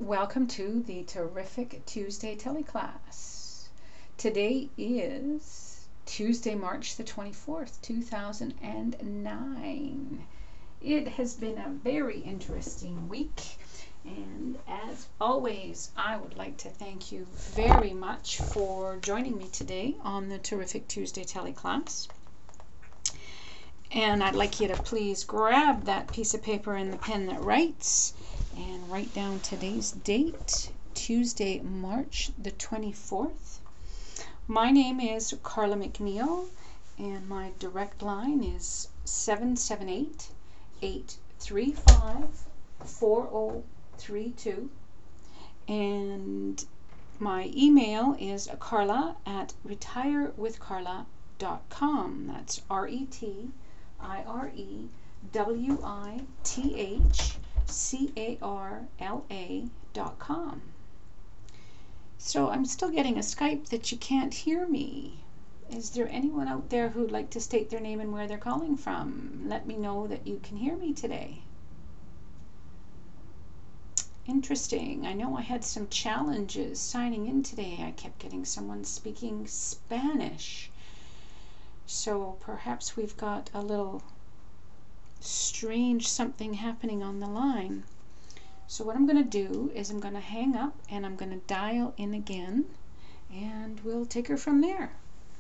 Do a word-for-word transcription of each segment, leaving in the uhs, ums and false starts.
Welcome to the Terrific Tuesday teleclass. Today is Tuesday, March the twenty-fourth, two thousand nine. It has been a very interesting week, and as always, I would like to thank you very much for joining me today on the Terrific Tuesday teleclass. And I'd like you to please grab that piece of paper and the pen that writes and write down today's date, Tuesday, March the twenty-fourth. My name is Carla McNeil, and my direct line is seven seven eight, eight three five, four zero three two. And my email is carla at retire with carla dot com. That's R E T I R E W I T H C A R L A dot com. So I'm still getting a Skype that you can't hear me. Is there anyone out there who'd like to state their name and where they're calling from? Let me know that you can hear me today. Interesting. I know I had some challenges signing in today. I kept getting someone speaking Spanish. So perhaps we've got a little strange something happening on the line. So what I'm going to do is I'm going to hang up and I'm going to dial in again, and we'll take her from there.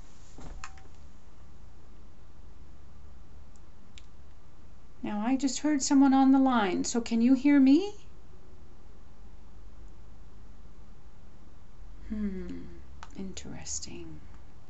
Now I just heard someone on the line, so can you hear me? Hmm, interesting.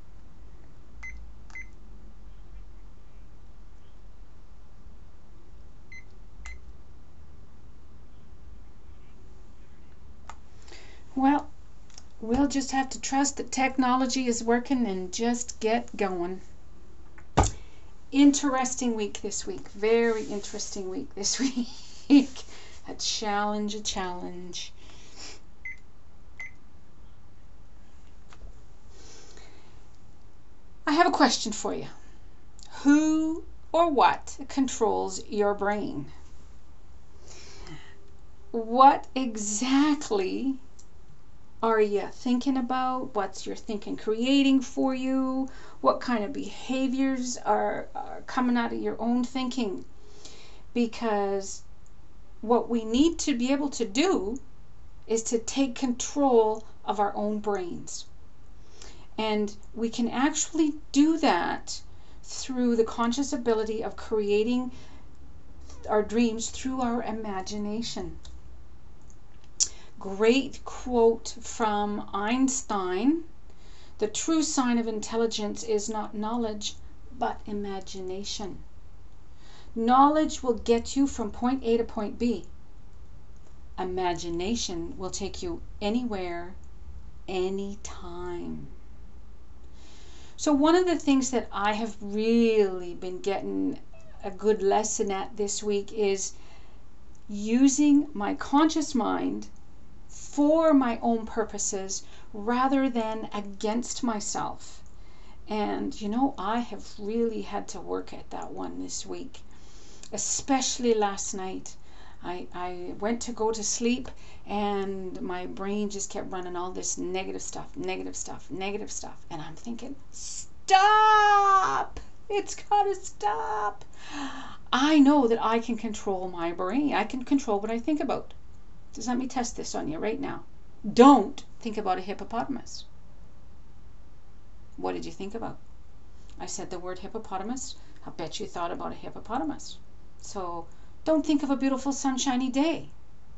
Well, we'll just have to trust that technology is working and just get going. Interesting week this week. Very interesting week this week. A challenge, a challenge. I have a question for you. Who or what controls your brain? What exactly are you thinking about? What's your thinking creating for you? What kind of behaviors are, are coming out of your own thinking? Because what we need to be able to do is to take control of our own brains. And we can actually do that through the conscious ability of creating our dreams through our imagination. Great quote from Einstein: the true sign of intelligence is not knowledge, but imagination. Knowledge will get you from point A to point B. Imagination will take you anywhere, anytime. So one of the things that I have really been getting a good lesson at this week is using my conscious mind for my own purposes rather than against myself. And you know, I have really had to work at that one this week, especially last night. I, I went to go to sleep and my brain just kept running all this negative stuff, negative stuff, negative stuff. And I'm thinking, stop! It's gotta stop. I know that I can control my brain. I can control what I think about. Just let me test this on you right now. Don't think about a hippopotamus. What did you think about? I said the word hippopotamus. I bet you thought about a hippopotamus. So don't think of a beautiful sunshiny day.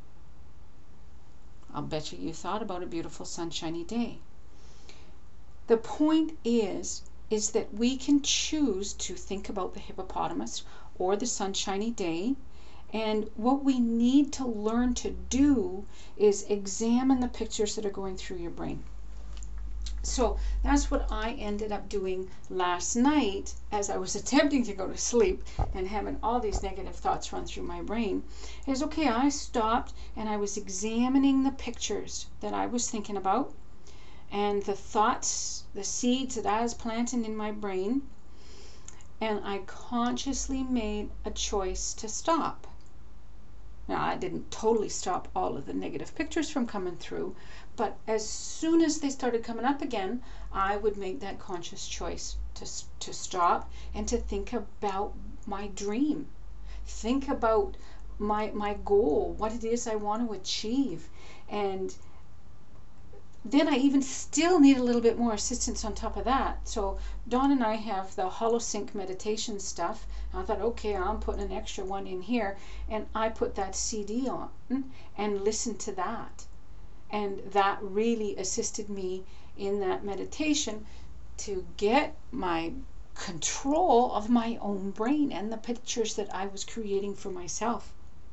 I'll bet you you thought about a beautiful sunshiny day. The point is, is that we can choose to think about the hippopotamus or the sunshiny day. And what we need to learn to do is examine the pictures that are going through your brain. So that's what I ended up doing last night as I was attempting to go to sleep and having all these negative thoughts run through my brain. Is okay, I stopped and I was examining the pictures that I was thinking about and the thoughts, the seeds that I was planting in my brain, and I consciously made a choice to stop. Now, I didn't totally stop all of the negative pictures from coming through, but as soon as they started coming up again, I would make that conscious choice to, to stop and to think about my dream. Think about my, my goal, what it is I want to achieve. And then I even still need a little bit more assistance on top of that. So Dawn and I have the HoloSync meditation stuff. I thought, okay, I'm putting an extra one in here. And I put that C D on and listened to that. And that really assisted me in that meditation to get my control of my own brain and the pictures that I was creating for myself.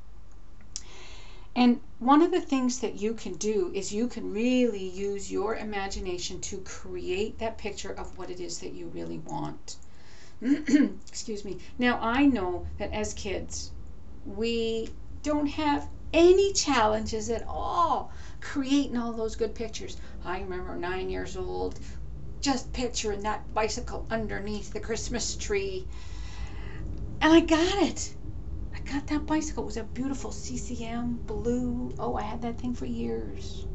And one of the things that you can do is you can really use your imagination to create that picture of what it is that you really want. Excuse me. Now, I know that as kids, we don't have any challenges at all creating all those good pictures. I remember nine years old, just picturing that bicycle underneath the Christmas tree. And I got it. I got that bicycle. It was a beautiful C C M blue. Oh, I had that thing for years.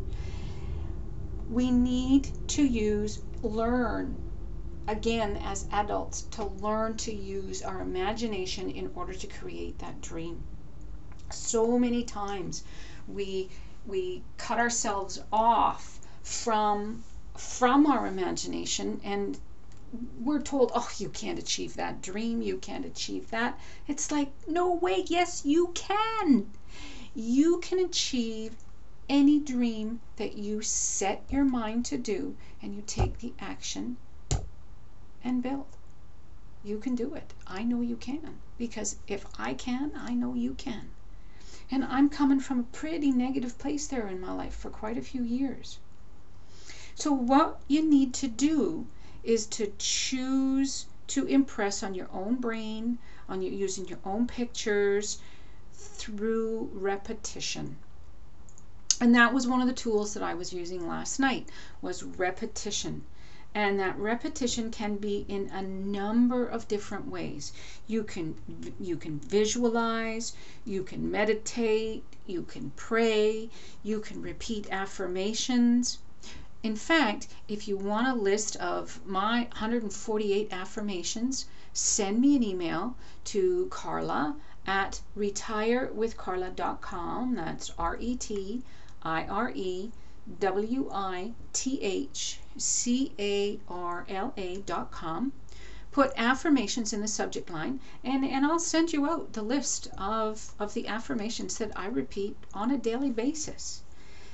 We need to use, learn, again, as adults, to learn to use our imagination in order to create that dream. So many times we we cut ourselves off from from our imagination, and we're told, oh, you can't achieve that dream, you can't achieve that. It's like, no way, yes, you can. You can achieve any dream that you set your mind to do, and you take the action and build. You can do it. I know you can, because if I can, I know you can. And I'm coming from a pretty negative place there in my life for quite a few years. So what you need to do is to choose to impress on your own brain, on your, using your own pictures through repetition. And that was one of the tools that I was using last night, was repetition. And that repetition can be in a number of different ways. You can you can visualize, you can meditate, you can pray, you can repeat affirmations. In fact, if you want a list of my one hundred forty-eight affirmations, send me an email to Carla at retire with carla dot com. That's R E T I R E W I T H C A R L A dot com. Put affirmations in the subject line, and, and I'll send you out the list of, of the affirmations that I repeat on a daily basis.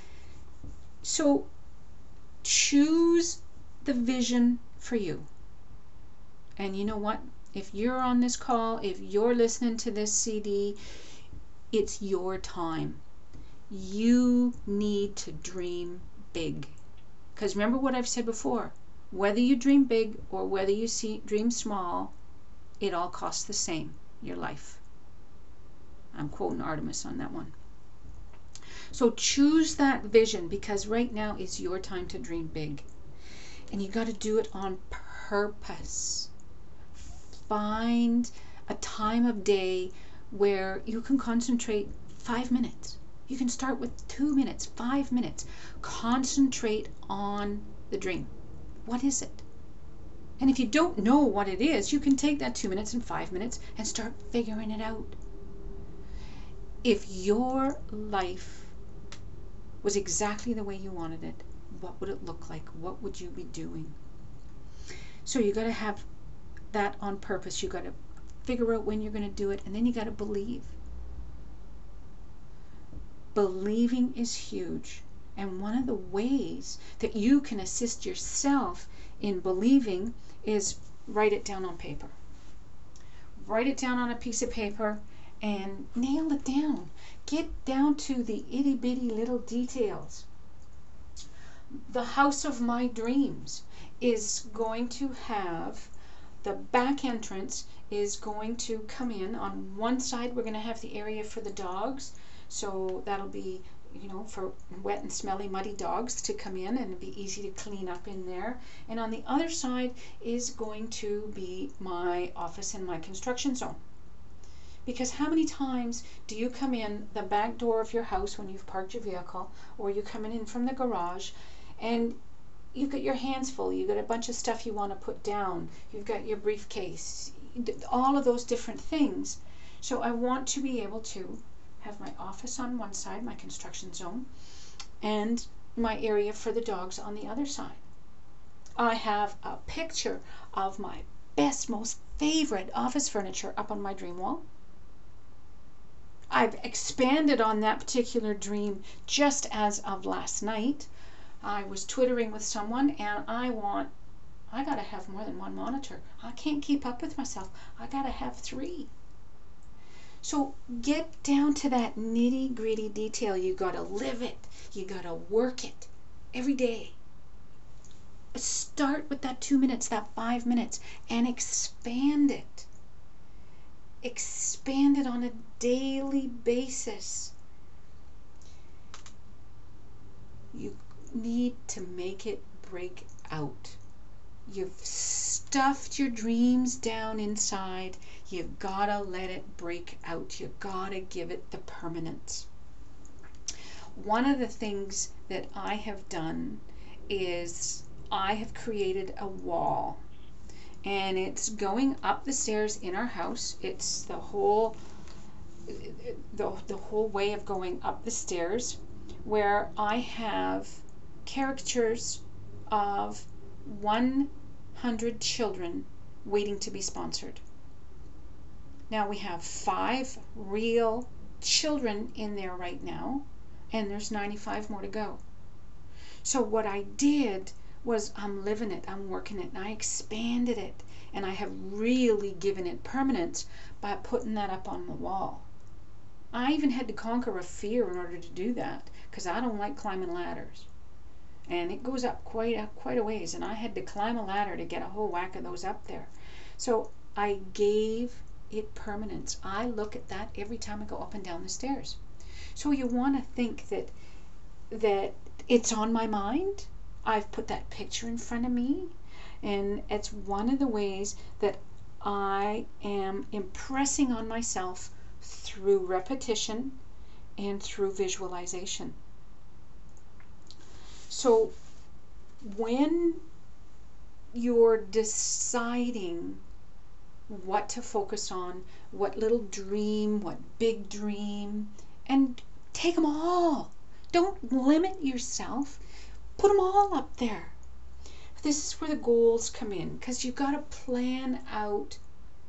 So choose the vision for you. And you know what? If you're on this call, if you're listening to this C D, it's your time. You need to dream big. Because remember what I've said before, whether you dream big or whether you see, dream small, it all costs the same, your life. I'm quoting Artemis on that one. So choose that vision, because right now is your time to dream big. And you got to do it on purpose. Find a time of day where you can concentrate five minutes. You can start with two minutes, five minutes. Concentrate on the dream. What is it? And if you don't know what it is, you can take that two minutes and five minutes and start figuring it out. If your life was exactly the way you wanted it, what would it look like? What would you be doing? So you got to have that on purpose. You got to figure out when you're going to do it, and then you got to believe. Believing is huge, and one of the ways that you can assist yourself in believing is write it down on paper. Write it down on a piece of paper and nail it down. Get down to the itty bitty little details. The house of my dreams is going to have, the back entrance is going to come in. On one side we're going to have the area for the dogs, so that'll be, you know, for wet and smelly muddy dogs to come in, and it'll be easy to clean up in there. And on the other side is going to be my office and my construction zone. Because how many times do you come in the back door of your house when you've parked your vehicle, or you're coming in from the garage, and you've got your hands full, you've got a bunch of stuff you want to put down, you've got your briefcase, all of those different things. So I want to be able to have my office on one side, my construction zone, and my area for the dogs on the other side. I have a picture of my best, most favorite office furniture up on my dream wall. I've expanded on that particular dream just as of last night. I was twittering with someone, and I want, I gotta have more than one monitor. I can't keep up with myself. I gotta have three. So get down to that nitty gritty detail. You gotta live it. You gotta work it every day. Start with that two minutes, that five minutes, and expand it. Expand it on a daily basis. You need to make it break out. You've stuffed your dreams down inside. You've gotta let it break out. You gotta give it the permanence. One of the things that I have done is I have created a wall, and it's going up the stairs in our house. It's the whole the, the whole way of going up the stairs, where I have caricatures of one hundred children waiting to be sponsored. Now we have five real children in there right now, and there's ninety-five more to go. So what I did was I'm living it, I'm working it, and I expanded it, and I have really given it permanence by putting that up on the wall. I even had to conquer a fear in order to do that, because I don't like climbing ladders. And it goes up quite a, quite a ways, and I had to climb a ladder to get a whole whack of those up there. So I gave it permanence. I look at that every time I go up and down the stairs. So you want to think that that it's on my mind. I've put that picture in front of me, and it's one of the ways that I am impressing on myself through repetition and through visualization. So when you're deciding what to focus on, what little dream, what big dream, and take them all. Don't limit yourself. Put them all up there. This is where the goals come in, because you've got to plan out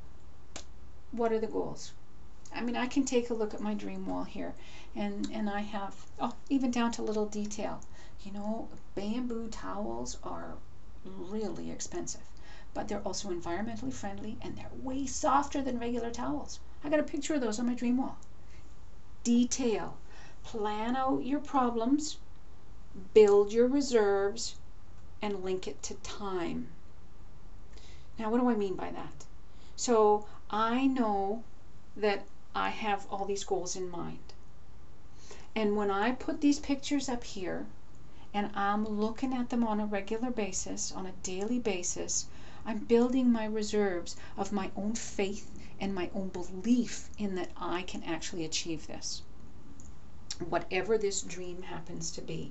what are the goals. I mean, I can take a look at my dream wall here, and, and I have, oh, even down to little detail. You know, bamboo towels are really expensive, but they're also environmentally friendly, and they're way softer than regular towels. I got a picture of those on my dream wall. Detail. Plan out your problems, build your reserves, and link it to time. Now, what do I mean by that? So I know that I have all these goals in mind. And when I put these pictures up here, and I'm looking at them on a regular basis, on a daily basis, I'm building my reserves of my own faith and my own belief in that I can actually achieve this, whatever this dream happens to be.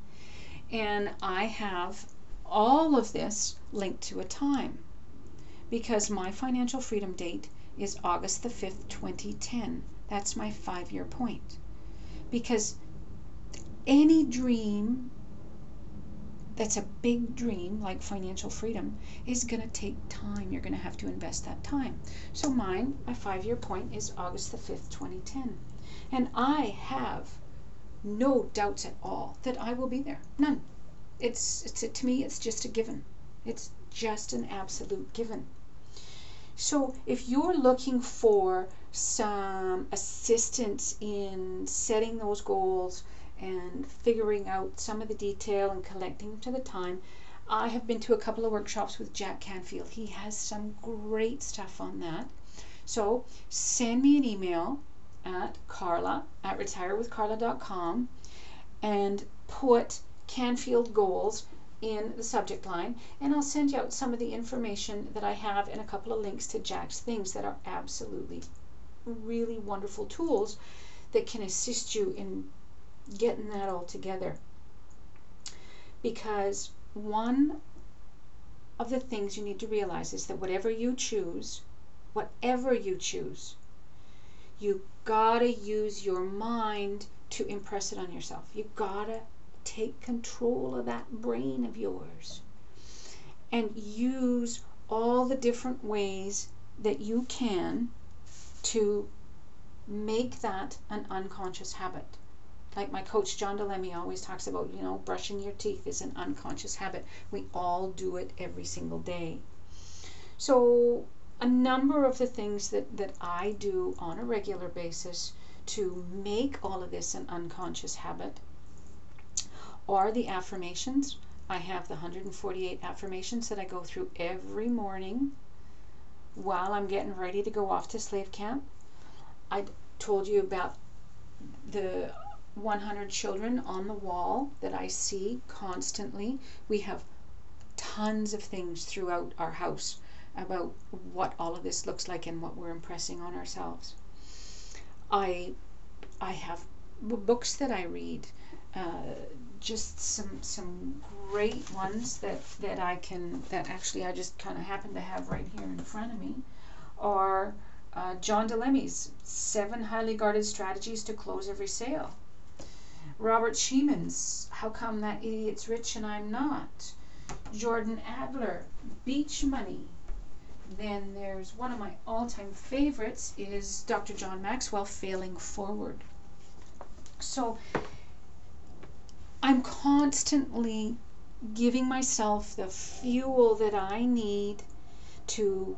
And I have all of this linked to a time, because my financial freedom date is August the fifth, twenty ten. That's my five-year point. Because any dream that's a big dream, like financial freedom, is going to take time. You're going to have to invest that time. So mine, my five-year point, is August the fifth, twenty ten. And I have no doubts at all that I will be there. None. It's, it's to me, it's just a given. It's just an absolute given. So if you're looking for some assistance in setting those goals and figuring out some of the detail and collecting them to the time, I have been to a couple of workshops with Jack Canfield. He has some great stuff on that. So send me an email at Carla at retire with carla dot com and put Canfield Goals in the subject line, and I'll send you out some of the information that I have and a couple of links to Jack's things that are absolutely really wonderful tools that can assist you in getting that all together. Because one of the things you need to realize is that whatever you choose, whatever you choose, you gotta use your mind to impress it on yourself. You gotta take control of that brain of yours and use all the different ways that you can to make that an unconscious habit. Like my coach John DeLemy always talks about, you know, brushing your teeth is an unconscious habit. We all do it every single day. So a number of the things that, that I do on a regular basis to make all of this an unconscious habit are the affirmations. I have the one hundred forty-eight affirmations that I go through every morning while I'm getting ready to go off to slave camp. I told you about the one hundred children on the wall that I see constantly. We have tons of things throughout our house about what all of this looks like and what we're impressing on ourselves. I I have books that I read, uh, just some some great ones that that I can that actually I just kind of happen to have right here in front of me, are uh, John DeLemy's Seven Highly Guarded Strategies to Close Every Sale. Robert Sheeman's How Come That Idiot's Rich and I'm Not. Jordan Adler, Beach Money. Then there's one of my all-time favorites is Doctor John Maxwell, Failing Forward. So I'm constantly giving myself the fuel that I need to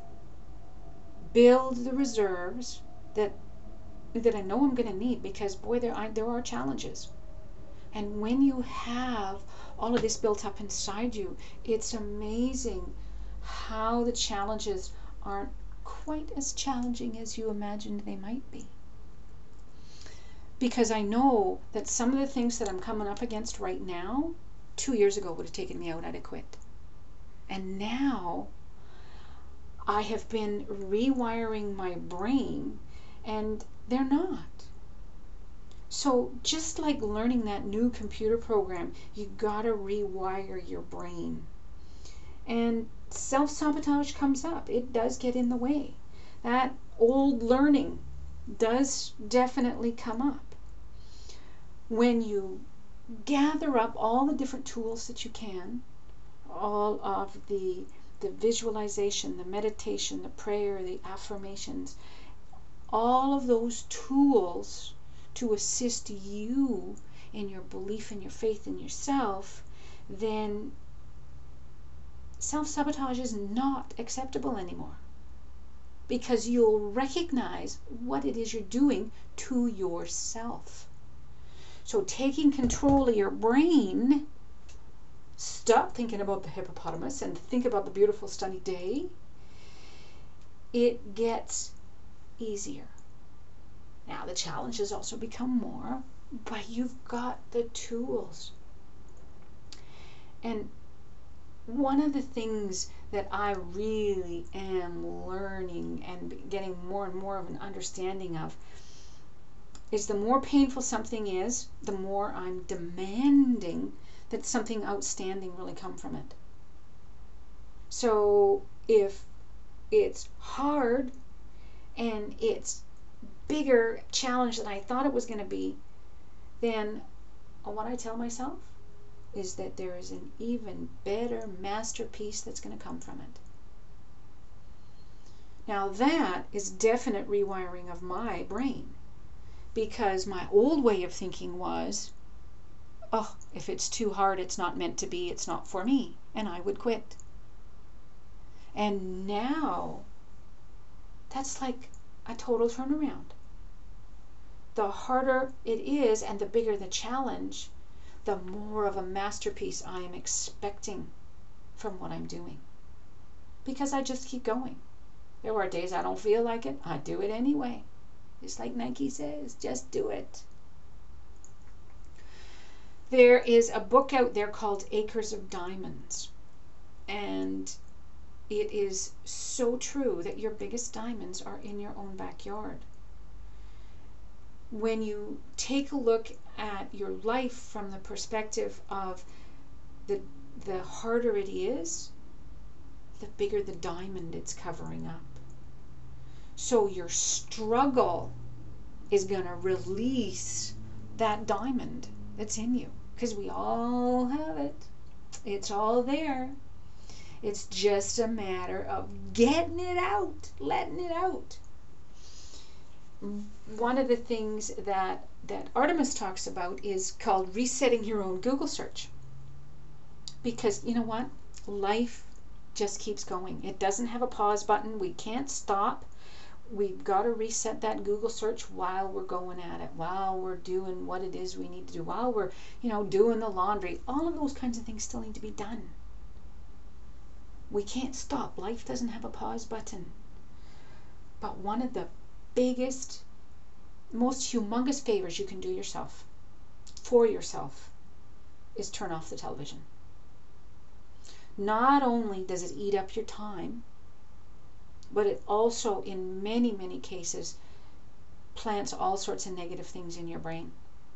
build the reserves that that I know I'm going to need, because boy, there are, there are challenges. And when you have all of this built up inside you, it's amazing how the challenges aren't quite as challenging as you imagined they might be. Because I know that some of the things that I'm coming up against right now, two years ago would have taken me out, I'd have quit. And now I have been rewiring my brain, and they're not. So just like learning that new computer program, you gotta rewire your brain. And self-sabotage comes up. It does get in the way. That old learning does definitely come up. When you gather up all the different tools that you can, all of the the visualization, the meditation, the prayer, the affirmations, all of those tools to assist you in your belief and your faith in yourself, then self-sabotage is not acceptable anymore, because you'll recognize what it is you're doing to yourself. So taking control of your brain, stop thinking about the hippopotamus and think about the beautiful sunny day, it gets easier. Now the challenges also become more, but you've got the tools. And one of the things that I really am learning and getting more and more of an understanding of is the more painful something is, the more I'm demanding that something outstanding really come from it. So if it's hard and it's bigger challenge than I thought it was going to be, then what I tell myself is that there is an even better masterpiece that's going to come from it. Now that is definite rewiring of my brain, because my old way of thinking was, oh, if it's too hard, it's not meant to be, it's not for me, and I would quit. And now that's like a total turnaround. The harder it is and the bigger the challenge, the more of a masterpiece I am expecting from what I'm doing. Because I just keep going. There are days I don't feel like it, I do it anyway. Just like Nike says, just do it. There is a book out there called Acres of Diamonds. And it is so true that your biggest diamonds are in your own backyard. when you take a look at your life from the perspective of the the harder it is, the bigger the diamond it's covering up. So your struggle is going to release that diamond that's in you, because we all have it. It's all there. It's just a matter of getting it out, letting it out. One of the things that, that Artemis talks about is called resetting your own Google search. Because you know what? Life just keeps going. It doesn't have a pause button. We can't stop. We've got to reset that Google search while we're going at it, while we're doing what it is we need to do, while we're, you know, doing the laundry. All of those kinds of things still need to be done. We can't stop. Life doesn't have a pause button. But one of the biggest, most humongous favors you can do yourself, for yourself, is turn off the television. Not only does it eat up your time, but it also, in many, many cases, plants all sorts of negative things in your brain.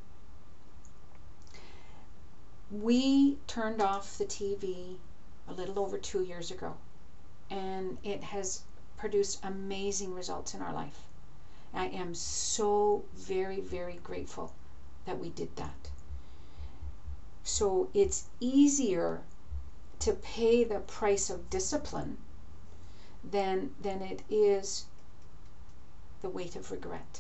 We turned off the T V a little over two years ago, and it has produced amazing results in our life. I am so very, very grateful that we did that. So it's easier to pay the price of discipline than than it is the weight of regret.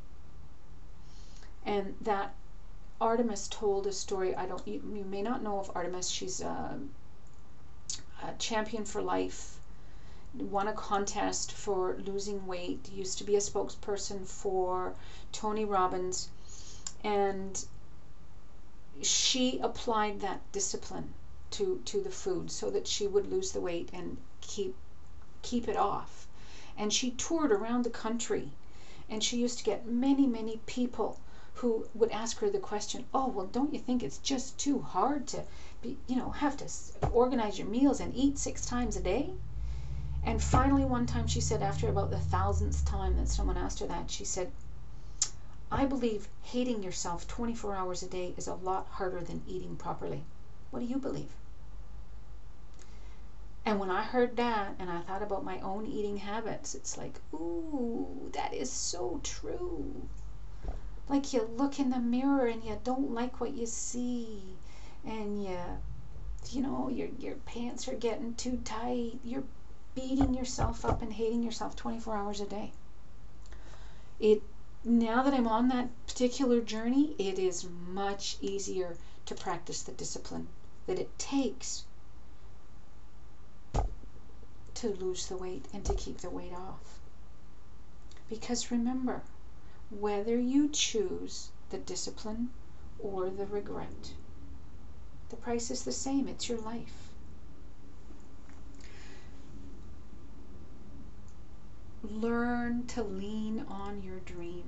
And that Artemis told a story. I don't you, you may not know of Artemis. She's a, a champion for life, won a contest for losing weight, used to be a spokesperson for Tony Robbins, and she applied that discipline to to the food so that she would lose the weight and keep keep it off. And she toured around the country, and she used to get many many people who would ask her the question, oh well, don't you think it's just too hard to be, you know, have to organize your meals and eat six times a day? And finally one time she said, after about the thousandth time that someone asked her that, she said, I believe hating yourself twenty-four hours a day is a lot harder than eating properly. What do you believe? And when I heard that and I thought about my own eating habits, it's like, ooh, that is so true. Like, you look in the mirror and you don't like what you see, and you, you know, your your pants are getting too tight. You're beating yourself up and hating yourself twenty-four hours a day. It now that I'm on that particular journey, it is much easier to practice the discipline that it takes to lose the weight and to keep the weight off. Because remember, whether you choose the discipline or the regret, the price is the same. It's your life. Learn to lean on your dream.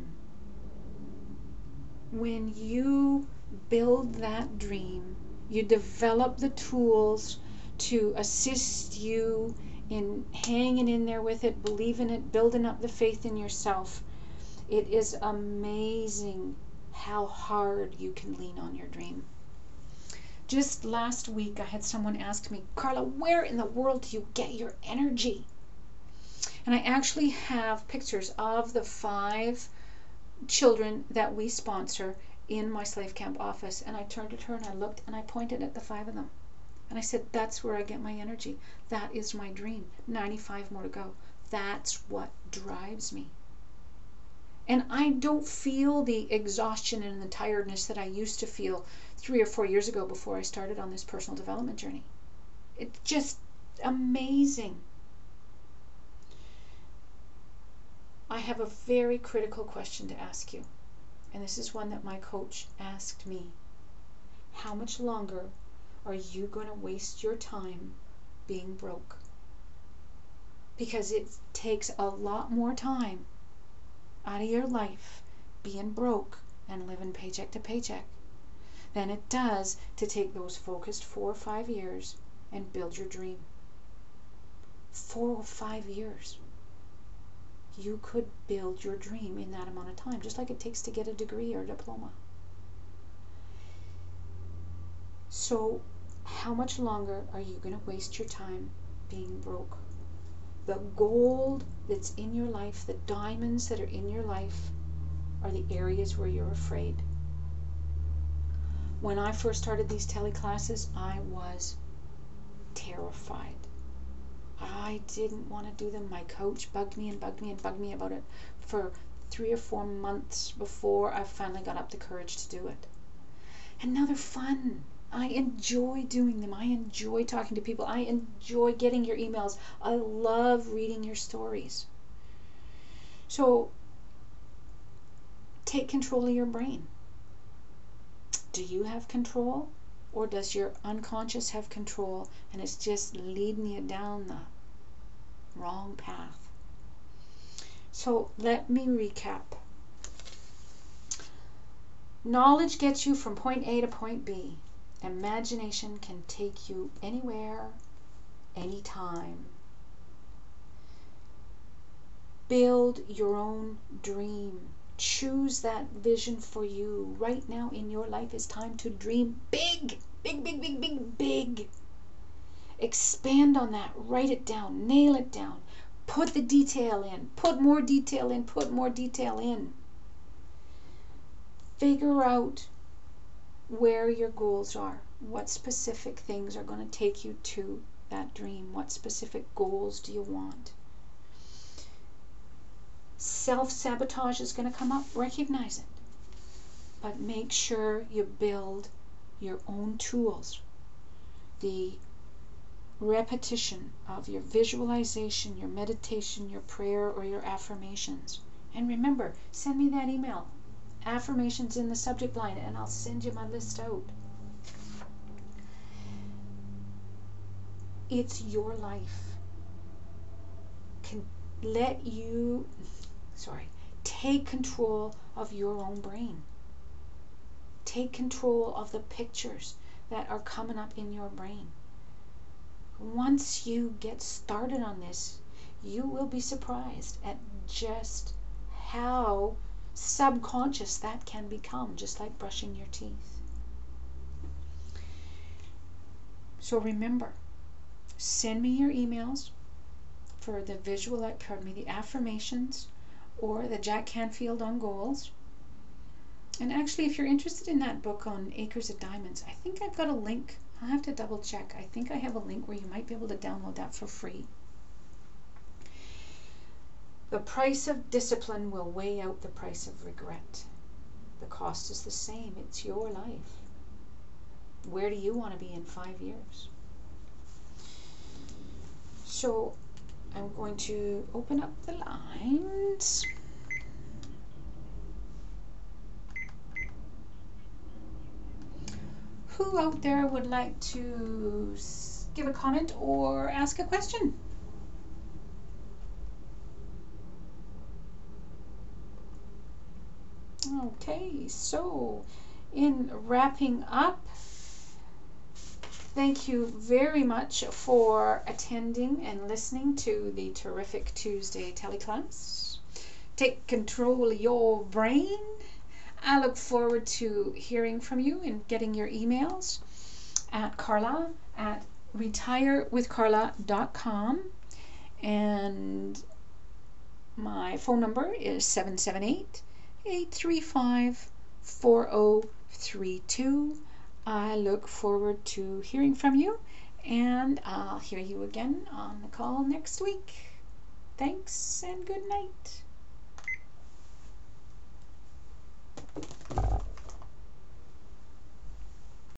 When you build that dream, you develop the tools to assist you in hanging in there with it, believing it, building up the faith in yourself. It is amazing how hard you can lean on your dream. Just last week I had someone ask me, Carla, where in the world do you get your energy? And I actually have pictures of the five children that we sponsor in my slave camp office, and I turned at her and I looked and I pointed at the five of them. And I said, that's where I get my energy. That is my dream. ninety-five more to go. That's what drives me. And I don't feel the exhaustion and the tiredness that I used to feel three or four years ago before I started on this personal development journey. It's just amazing. I have a very critical question to ask you. And this is one that my coach asked me. How much longer are you going to waste your time being broke? Because it takes a lot more time out of your life being broke and living paycheck to paycheck than it does to take those focused four or five years and build your dream. Four or five years. you could build your dream in that amount of time, just like it takes to get a degree or a diploma. So how much longer are you going to waste your time being broke? The gold that's in your life, the diamonds that are in your life, are the areas where you're afraid. When I first started these tele classes, I was terrified. I didn't want to do them. My coach bugged me and bugged me and bugged me about it for three or four months before I finally got up the courage to do it. And now they're fun. I enjoy doing them. I enjoy talking to people. I enjoy getting your emails. I love reading your stories. So take control of your brain. Do you have control, or does your unconscious have control and it's just leading you down the wrong path? So let me recap. Knowledge gets you from point A to point B. Imagination can take you anywhere, anytime. Build your own dream. Choose that vision for you. Right now in your life is time to dream big, big, big, big, big, big. Expand on that. Write it down. Nail it down. Put the detail in. Put more detail in. Put more detail in. Figure out where your goals are. What specific things are going to take you to that dream? What specific goals do you want? Self-sabotage is going to come up. Recognize it. But make sure you build your own tools. The repetition of your visualization, your meditation, your prayer, or your affirmations. And remember, send me that email. Affirmations in the subject line, and I'll send you my list out. It's your life. Can let you, sorry, take control of your own brain. Take control of the pictures that are coming up in your brain. Once you get started on this, you will be surprised at just how subconscious that can become, just like brushing your teeth. So remember, send me your emails for the visual, pardon me, the affirmations or the Jack Canfield on goals. And actually, if you're interested in that book on Acres of Diamonds, I think I've got a link. I'll have to double check. I think I have a link where you might be able to download that for free. The price of discipline will weigh out the price of regret. The cost is the same. It's your life. Where do you want to be in five years? So I'm going to open up the lines. Who out there would like to give a comment or ask a question? Okay, so in wrapping up, thank you very much for attending and listening to the Terrific Tuesday teleclass. Take control of your brain. I look forward to hearing from you and getting your emails at Carla at retire with carla dot com, and my phone number is seven seven eight, eight three five, four zero three two. I look forward to hearing from you, and I'll hear you again on the call next week. Thanks and good night.